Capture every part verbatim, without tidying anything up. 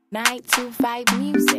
nine two five Music.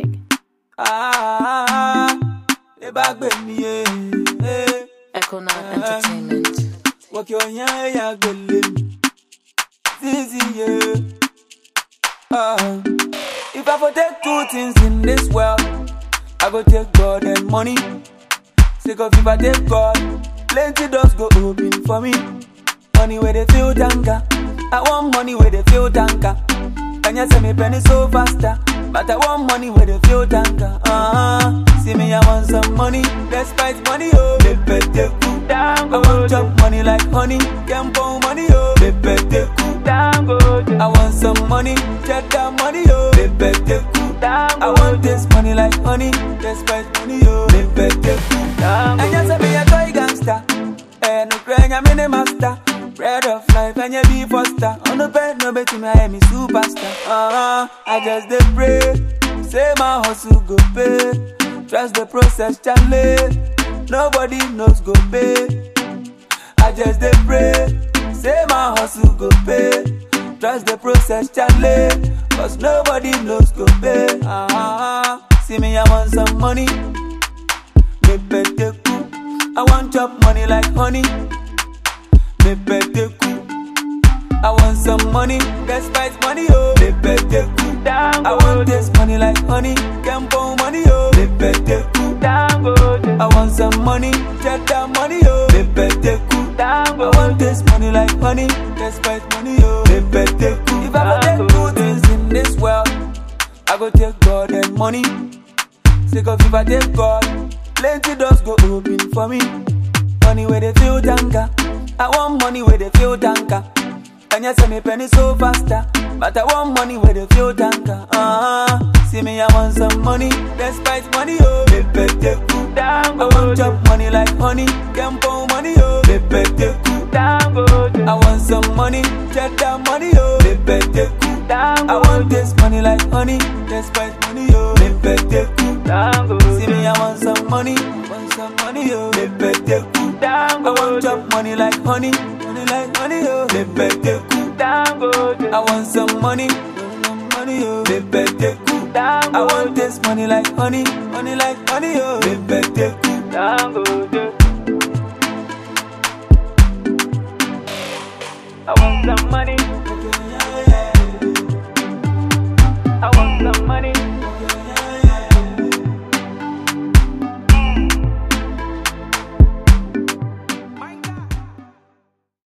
Ah, they back with me, yeah. Hey. Echo Nine Entertainment. Walk your yeah, yeah, go live. Easy, yeah. Uh, if I for take two things in this world, I go take God and money. Sick of if I take God, plenty doors go open for me. Money where they feel tanker. I want money where they feel tanker. Can you say me penny so faster? But I want money where they feel tanker. Uh-huh. See me, I want some money. Despite money, oh, pepe teku. I want chop money like honey. Campo money, oh, pepe teku. I want some money, check that money, oh, pepe teku. I want this money like honey. Despite money, oh, pepe teku. And you say me a toy gangster. And no crying, I'm in a master. Bread of life and you be foster. On the bed, no bet me, I am a superstar. Uh-huh, I just dey pray. Say my hustle go pay. Trust the process, Charlie. Nobody knows go pay. I just dey pray. Say my hustle go pay. Trust the process, Charlie. Cause nobody knows go pay. Uh-huh, see me, I want some money. Me pete ku. I want chop money like honey. I want some money, despite money, oh, I want this money like honey, campo money, oh, I want some money, check that money, oh, I want this money like honey, despite money, oh, if I take two things in this world, I go take God and money. Sick of if I take God, plenty doors go open for me. Money where they feel tanker. I want money where they feel tanker. Can you say me penny so faster? But I want money where they feel tanker. Uh-huh. See me, I want some money. Despite money, oh, pepe teku. I want chop money like honey. Campo money, oh, pepe teku. I want some money, check that money, oh, pepe teku. I want this money like honey. Despite money, oh, pepe teku. See me, I want some money. Want some money, oh, pepe teku. I want chop money like honey, money like honey, oh, pepe teku. I want some money, some money, oh, pepe teku. I want this money like honey, money like honey, oh, pepe teku. I want some money.